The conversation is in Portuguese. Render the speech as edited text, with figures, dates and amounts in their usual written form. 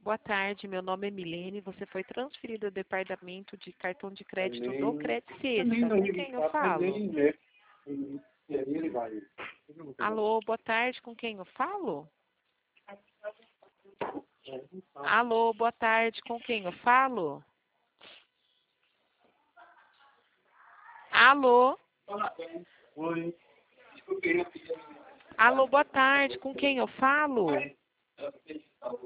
boa tarde. Meu nome é Milene. Você foi transferido ao departamento de cartão de crédito do Crédito Sexta. Com quem eu falo? Alô, boa tarde. Com quem eu falo? Alô, boa tarde. Com quem eu falo? Alô? Oi. Alô, boa tarde. Com quem eu falo?